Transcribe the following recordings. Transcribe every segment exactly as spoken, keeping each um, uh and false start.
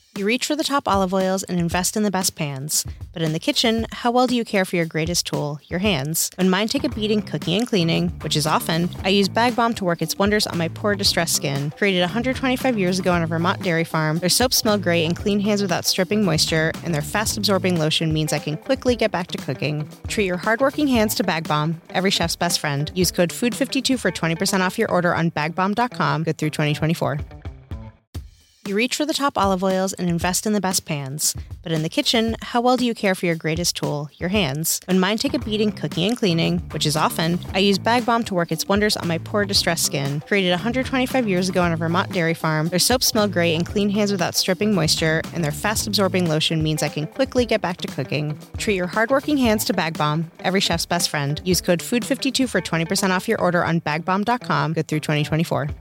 You reach for the top olive oils and invest in the best pans. But in the kitchen, how well do you care for your greatest tool, your hands? When mine take a beating cooking and cleaning, which is often, I use Bag Balm to work its wonders on my poor, distressed skin. Created one hundred twenty-five years ago on a Vermont dairy farm, their soaps smell great and clean hands without stripping moisture, and their fast-absorbing lotion means I can quickly get back to cooking. Treat your hardworking hands to Bag Balm, every chef's best friend. Use code food fifty-two for twenty percent off your order on bag balm dot com, good through twenty twenty-four. You reach for the top olive oils and invest in the best pans. But in the kitchen, how well do you care for your greatest tool, your hands? When mine take a beating cooking and cleaning, which is often, I use Bag Balm to work its wonders on my poor, distressed skin. Created one hundred twenty-five years ago on a Vermont dairy farm, their soaps smell great and clean hands without stripping moisture, and their fast-absorbing lotion means I can quickly get back to cooking. Treat your hardworking hands to Bag Balm, every chef's best friend. Use code food fifty-two for twenty percent off your order on bag balm dot com, good through twenty twenty-four.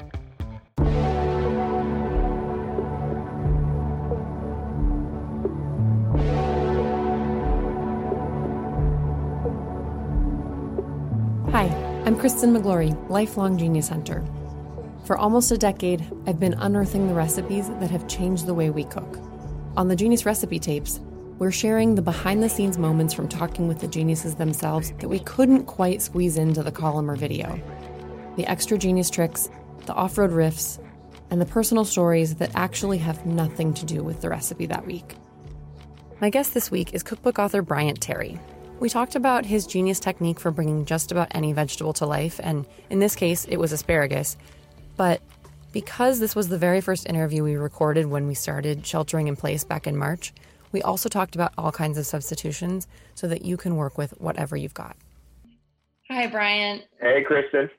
Hi, I'm Kristen McGlory, lifelong Genius Hunter. For almost a decade, I've been unearthing the recipes that have changed the way we cook. On the Genius Recipe Tapes, we're sharing the behind-the-scenes moments from talking with the geniuses themselves that we couldn't quite squeeze into the column or video. The extra genius tricks, the off-road riffs, and the personal stories that actually have nothing to do with the recipe that week. My guest this week is cookbook author Bryant Terry. We talked about his genius technique for bringing just about any vegetable to life, and in this case, it was asparagus. But because this was the very first interview we recorded when we started sheltering in place back in March, we also talked about all kinds of substitutions so that you can work with whatever you've got. Hi, Bryant. Hey, Kristen.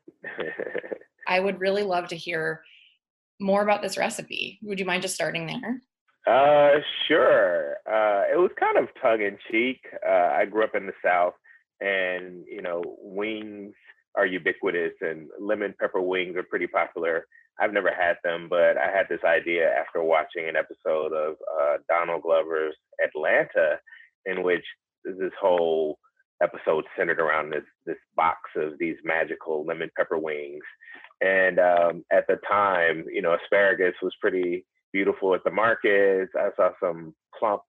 I would really love to hear more about this recipe. Would you mind just starting there? Uh, sure. Uh, it was kind of tongue-in-cheek. Uh, I grew up in the South, and, you know, wings are ubiquitous, and lemon pepper wings are pretty popular. I've never had them, but I had this idea after watching an episode of uh, Donald Glover's Atlanta, in which this whole episode centered around this this box of these magical lemon pepper wings. And um, at the time, you know, asparagus was pretty beautiful at the markets. I saw some plump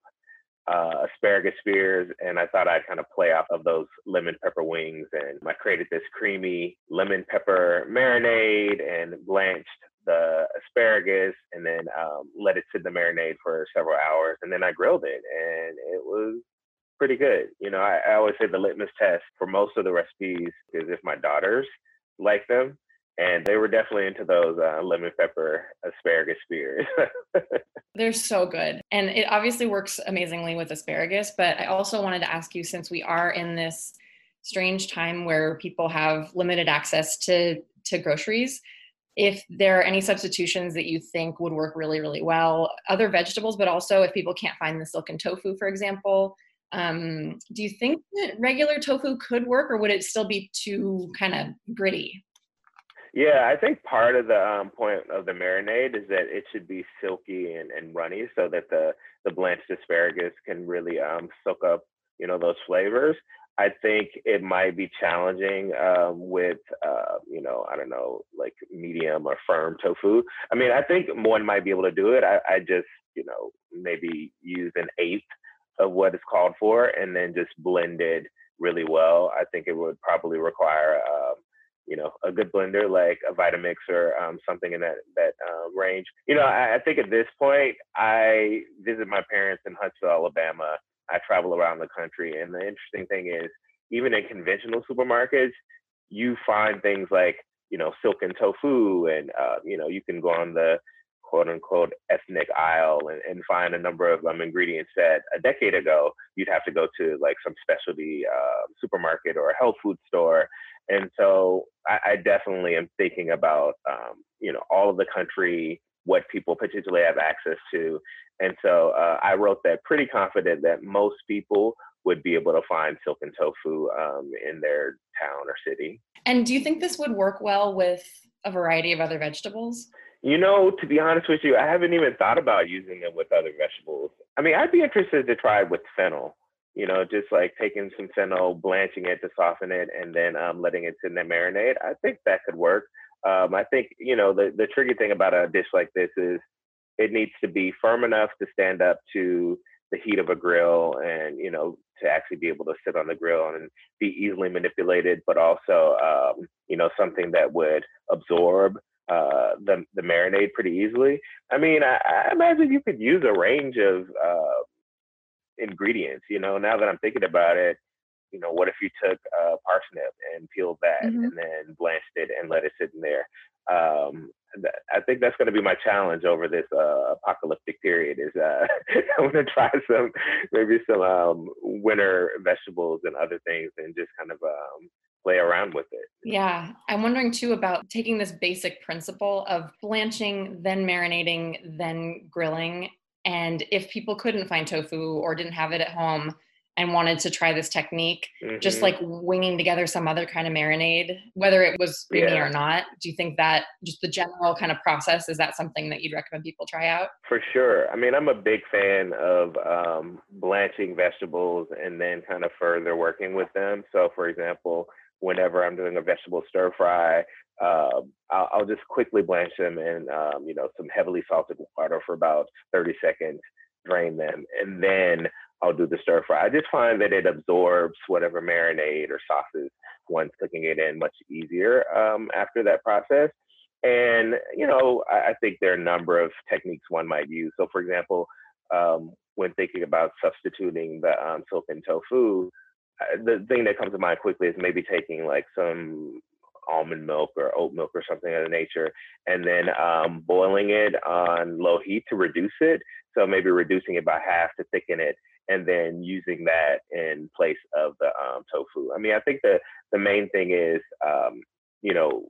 uh, asparagus spears, and I thought I'd kind of play off of those lemon pepper wings. And I created this creamy lemon pepper marinade and blanched the asparagus, and then um, let it sit in the marinade for several hours. And then I grilled it, and it was pretty good. You know, I, I always say the litmus test for most of the recipes is if my daughters like them. And they were definitely into those uh, lemon pepper asparagus spears. They're so good. And it obviously works amazingly with asparagus. But I also wanted to ask you, since we are in this strange time where people have limited access to, to groceries, if there are any substitutions that you think would work really, really well, other vegetables, but also if people can't find the silken tofu, for example, um, do you think that regular tofu could work, or would it still be too kind of gritty? Yeah, I think part of the um, point of the marinade is that it should be silky and, and runny so that the, the blanched asparagus can really um, soak up, you know, those flavors. I think it might be challenging um, with, uh, you know, I don't know, like medium or firm tofu. I mean, I think one might be able to do it. I, I just, you know, maybe use an eighth of what is called for and then just blend it really well. I think it would probably require um, you know, a good blender like a Vitamix or um, something in that that uh, range. You know, I, I think at this point, I visit my parents in Huntsville, Alabama. I travel around the country. And the interesting thing is, even in conventional supermarkets, you find things like, you know, silken tofu. And, uh, you know, you can go on the quote unquote ethnic aisle and, and find a number of um, ingredients that a decade ago, you'd have to go to like some specialty uh, supermarket or a health food store. And so I, I definitely am thinking about, um, you know, all of the country, what people potentially have access to. And so uh, I wrote that pretty confident that most people would be able to find silken tofu um, in their town or city. And do you think this would work well with a variety of other vegetables? You know, to be honest with you, I haven't even thought about using it with other vegetables. I mean, I'd be interested to try it with fennel. You know, just like taking some fennel, blanching it to soften it, and then um, letting it sit in the marinade. I think that could work. Um, I think, you know, the, the tricky thing about a dish like this is it needs to be firm enough to stand up to the heat of a grill and, you know, to actually be able to sit on the grill and be easily manipulated, but also, um, you know, something that would absorb uh, the, the marinade pretty easily. I mean, I, I imagine you could use a range of uh, ingredients, you know, now that I'm thinking about it. You know, what if you took uh, parsnip and peeled that mm-hmm. and then blanched it and let it sit in there? Um, th- I think that's going to be my challenge over this uh, apocalyptic period is uh, I'm going to try some, maybe some um, winter vegetables and other things and just kind of um, play around with it. Yeah. I'm wondering too about taking this basic principle of blanching, then marinating, then grilling. And if people couldn't find tofu or didn't have it at home, and wanted to try this technique, mm-hmm. just like winging together some other kind of marinade, whether it was creamy yeah. or not. Do you think that just the general kind of process, is that something that you'd recommend people try out? For sure. I mean, I'm a big fan of um, blanching vegetables and then kind of further working with them. So for example, whenever I'm doing a vegetable stir fry, uh, I'll, I'll just quickly blanch them in, um, you know, some heavily salted water for about thirty seconds, drain them, and then I'll do the stir fry. I just find that it absorbs whatever marinade or sauces one's cooking it in much easier um, after that process. And, you know, I, I think there are a number of techniques one might use. So for example, um, when thinking about substituting the um, silken tofu, uh, the thing that comes to mind quickly is maybe taking like some almond milk or oat milk or something of the nature, and then um, boiling it on low heat to reduce it. So maybe reducing it by half to thicken it, and then using that in place of the um, tofu. I mean, I think the, the main thing is, um, you know,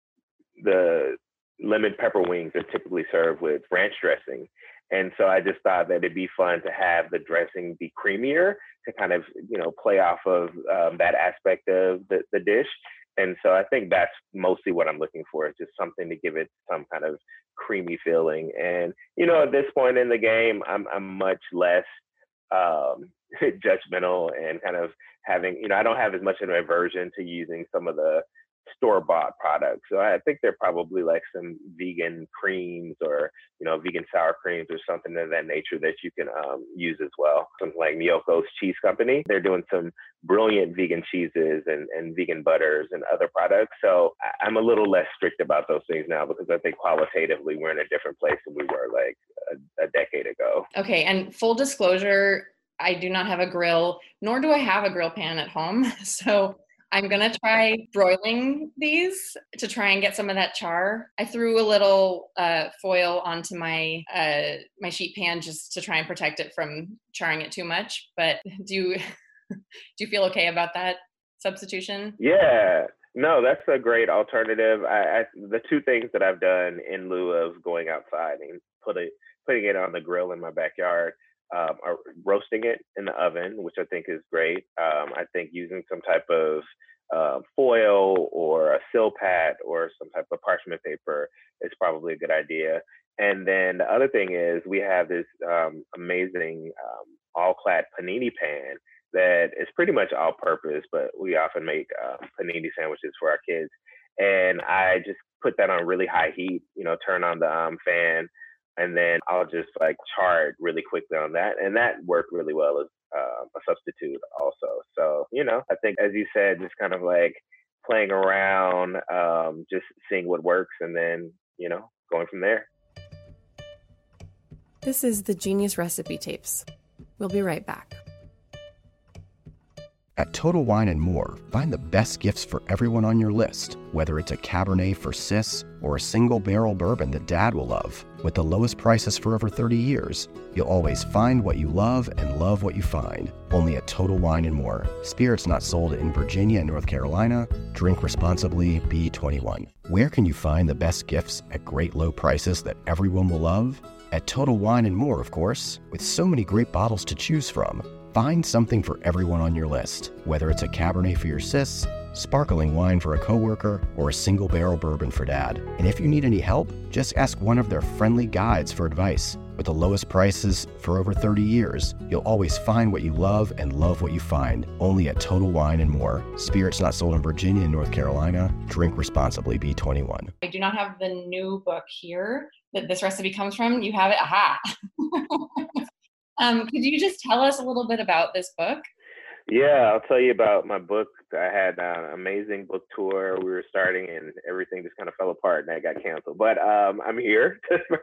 the lemon pepper wings are typically served with ranch dressing. And so I just thought that it'd be fun to have the dressing be creamier to kind of, you know, play off of um, that aspect of the, the dish. And so I think that's mostly what I'm looking for, is just something to give it some kind of creamy feeling. And, you know, at this point in the game, I'm, I'm much less um, judgmental and kind of having, you know, I don't have as much of an aversion to using some of the store-bought products. So I think they're probably like some vegan creams or, you know, vegan sour creams or something of that nature that you can um, use as well. Something like Miyoko's Cheese Company. They're doing some brilliant vegan cheeses and, and vegan butters and other products. So I'm a little less strict about those things now, because I think qualitatively we're in a different place than we were like a, a decade ago. Okay. And full disclosure, I do not have a grill, nor do I have a grill pan at home. So I'm going to try broiling these to try and get some of that char. I threw a little uh, foil onto my uh, my sheet pan just to try and protect it from charring it too much. But do you, do you feel okay about that substitution? Yeah, no, that's a great alternative. I, I, the two things that I've done in lieu of going outside and put it, putting it on the grill in my backyard, Um, or roasting it in the oven, which I think is great. Um, I think using some type of uh, foil or a Silpat or some type of parchment paper is probably a good idea. And then the other thing is we have this um, amazing um, all-clad panini pan that is pretty much all-purpose, but we often make um, panini sandwiches for our kids. And I just put that on really high heat, you know, turn on the um, fan, and then I'll just like char it really quickly on that. And that worked really well as uh, a substitute also. So, you know, I think, as you said, just kind of like playing around, um, just seeing what works, and then, you know, going from there. This is the Genius Recipe Tapes. We'll be right back. At Total Wine and More, find the best gifts for everyone on your list, whether it's a Cabernet for Sis or a single barrel bourbon that Dad will love. With the lowest prices for over thirty years, you'll always find what you love and love what you find. Only at Total Wine and More. Spirits not sold in Virginia and North Carolina. Drink responsibly. B twenty-one. Where can you find the best gifts at great low prices that everyone will love? At Total Wine and More, of course. With so many great bottles to choose from, find something for everyone on your list, whether it's a Cabernet for your sis, sparkling wine for a coworker, or a single barrel bourbon for Dad. And if you need any help, just ask one of their friendly guides for advice. With the lowest prices for over thirty years, you'll always find what you love and love what you find. Only at Total Wine and More. Spirits not sold in Virginia and North Carolina. Drink responsibly. B twenty-one. I do not have the new book here that this recipe comes from. You have it? Aha. um, could you just tell us a little bit about this book? Yeah, I'll tell you about my book. I had an amazing book tour. We were starting and everything just kind of fell apart and that got canceled. But um, I'm here.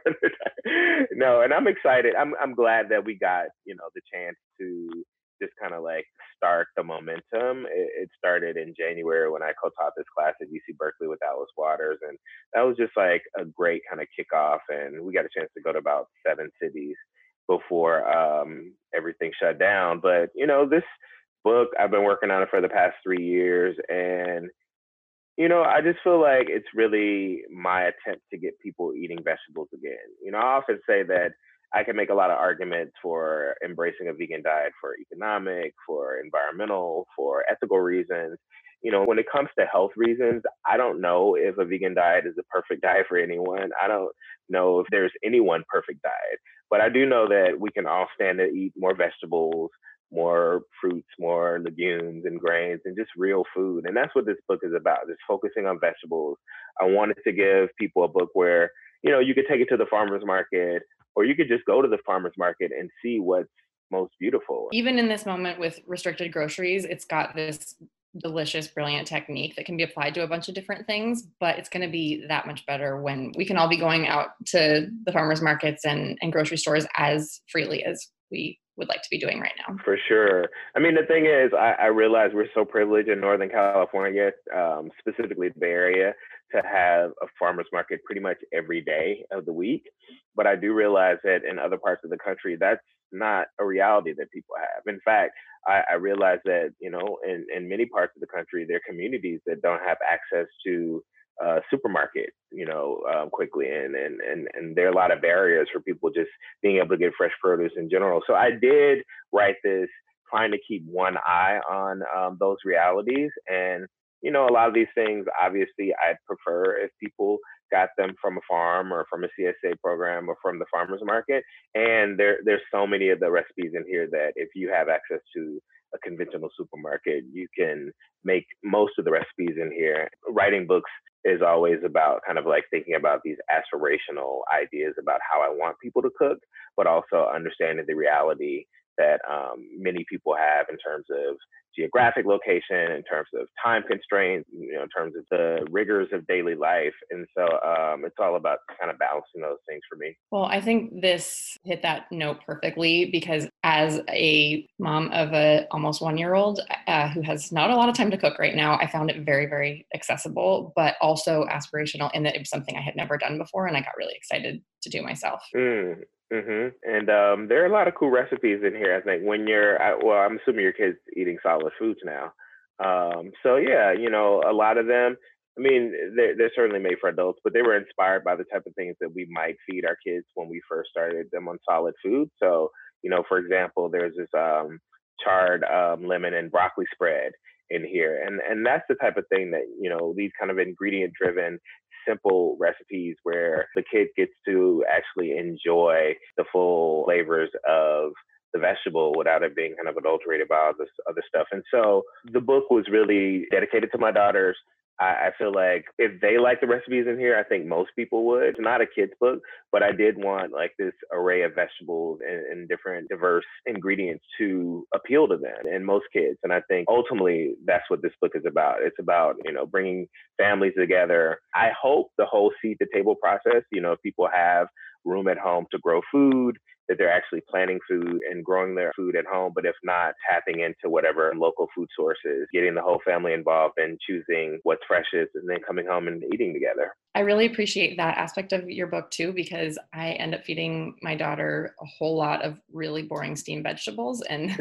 No, and I'm excited. I'm I'm glad that we got, you know, the chance to just kind of like start the momentum. It, it started in January when I co-taught this class at U C Berkeley with Alice Waters. And that was just like a great kind of kickoff. And we got a chance to go to about seven cities before um, everything shut down. But, you know, this book, I've been working on it for the past three years. And, you know, I just feel like it's really my attempt to get people eating vegetables again. You know, I often say that I can make a lot of arguments for embracing a vegan diet for economic, for environmental, for ethical reasons. You know, when it comes to health reasons, I don't know if a vegan diet is the perfect diet for anyone. I don't know if there's any one perfect diet, but I do know that we can all stand to eat more vegetables, more fruits, more legumes and grains, and just real food. And that's what this book is about, just focusing on vegetables. I wanted to give people a book where, you know, you could take it to the farmer's market, or you could just go to the farmer's market and see what's most beautiful. Even in this moment with restricted groceries, it's got this delicious, brilliant technique that can be applied to a bunch of different things, but it's going to be that much better when we can all be going out to the farmers markets and, and grocery stores as freely as we would like to be doing right now. For sure. I mean, the thing is, I, I realize we're so privileged in Northern California, um, specifically the Bay Area, to have a farmer's market pretty much every day of the week. But I do realize that in other parts of the country, that's not a reality that people have. In fact, I, I realize that, you know, in, in many parts of the country, there are communities that don't have access to uh, supermarket, you know, um, quickly. And, and, and, and there are a lot of barriers for people just being able to get fresh produce in general. So I did write this trying to keep one eye on um, those realities. And, you know, a lot of these things, obviously, I'd prefer if people got them from a farm or from a C S A program or from the farmer's market. And there, there's so many of the recipes in here that if you have access to a conventional supermarket, you can make most of the recipes in here. Writing books is always about kind of like thinking about these aspirational ideas about how I want people to cook, but also understanding the reality that um, many people have in terms of geographic location, in terms of time constraints, you know, in terms of the rigors of daily life. And so um, it's all about kind of balancing those things for me. Well, I think this hit that note perfectly, because as a mom of a almost one-year-old uh, who has not a lot of time to cook right now, I found it very, very accessible, but also aspirational in that it was something I had never done before, and I got really excited to do myself. Mm. Mm-hmm. And um, there are a lot of cool recipes in here. I think when you're, well, I'm assuming your kids eating solid foods now. Um, so yeah, you know, a lot of them, I mean, they're, they're certainly made for adults, but they were inspired by the type of things that we might feed our kids when we first started them on solid food. So, you know, for example, there's this um, charred um, lemon and broccoli spread in here. And, and that's the type of thing that, you know, these kind of ingredient driven simple recipes where the kid gets to actually enjoy the full flavors of the vegetable without it being kind of adulterated by all this other stuff. And so the book was really dedicated to my daughters. I feel like if they like the recipes in here, I think most people would. It's not a kid's book, but I did want like this array of vegetables and, and different diverse ingredients to appeal to them and most kids. And I think ultimately that's what this book is about. It's about, you know, bringing families together. I hope the whole seed to table process, you know, if people have room at home to grow food, that they're actually planting food and growing their food at home. But if not, tapping into whatever local food sources, getting the whole family involved and choosing what's freshest and then coming home and eating together. I really appreciate that aspect of your book too, because I end up feeding my daughter a whole lot of really boring steamed vegetables and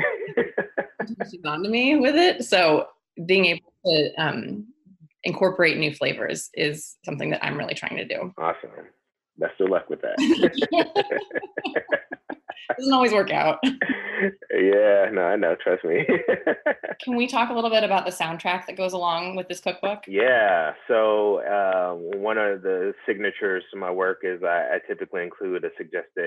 she's on to me with it. So being able to um, incorporate new flavors is something that I'm really trying to do. Awesome. Best of luck with that. Doesn't always work out. Yeah, no, I know. Trust me. Can we talk a little bit about the soundtrack that goes along with this cookbook? Yeah. So um, one of the signatures to my work is I, I typically include a suggested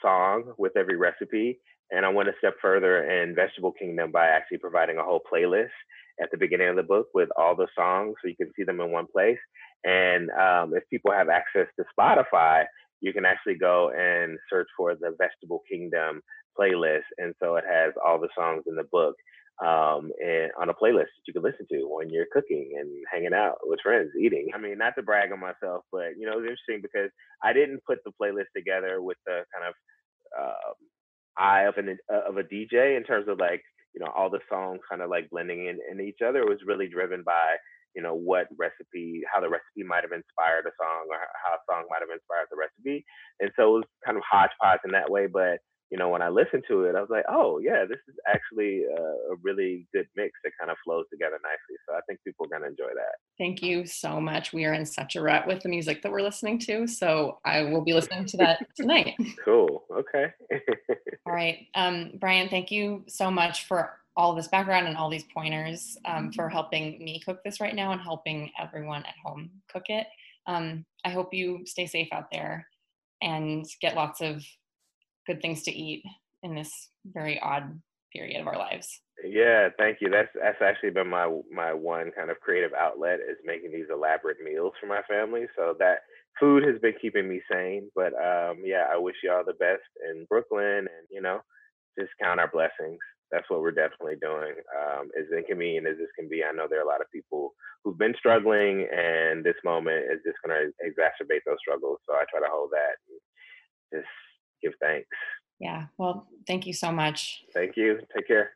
song with every recipe. And I went a step further in Vegetable Kingdom by actually providing a whole playlist at the beginning of the book with all the songs so you can see them in one place. And um, if people have access to Spotify, you can actually go and search for the Vegetable Kingdom playlist. And so it has all the songs in the book um, and on a playlist that you can listen to when you're cooking and hanging out with friends, eating. I mean, not to brag on myself, but, you know, it was interesting because I didn't put the playlist together with the kind of uh, eye of, an, uh, of a D J in terms of like, you know, all the songs kind of like blending in, in each other. It was really driven by, you know, what recipe, how the recipe might have inspired a song or how a song might have inspired the recipe. And so it was kind of hodgepodge in that way. But, you know, when I listened to it, I was like, oh, yeah, this is actually a, a really good mix that kind of flows together nicely. So I think people are going to enjoy that. Thank you so much. We are in such a rut with the music that we're listening to. So I will be listening to that tonight. Cool. Okay. All right. Um, Brian, thank you so much for all this background and all these pointers um, for helping me cook this right now and helping everyone at home cook it. Um, I hope you stay safe out there and get lots of good things to eat in this very odd period of our lives. Yeah, thank you. That's that's actually been my my one kind of creative outlet is making these elaborate meals for my family. So that food has been keeping me sane. But um, yeah, I wish you all the best in Brooklyn, and you know, just count our blessings. That's what we're definitely doing. Um, as inconvenient as this can be, I know there are a lot of people who've been struggling, and this moment is just going to exacerbate those struggles. So I try to hold that and just give thanks. Yeah. Well, thank you so much. Thank you. Take care.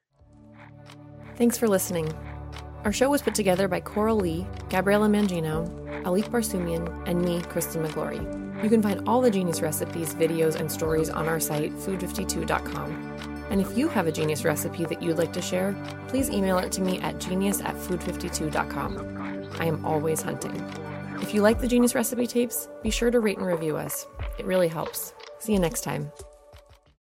Thanks for listening. Our show was put together by Coral Lee, Gabriella Mangino, Alif Barsumian, and me, Kristen McGlory. You can find all the Genius recipes, videos, and stories on our site, food fifty-two dot com. And if you have a Genius recipe that you'd like to share, please email it to me at genius at food fifty-two dot com. I am always hunting. If you like the Genius recipe tapes, be sure to rate and review us. It really helps. See you next time.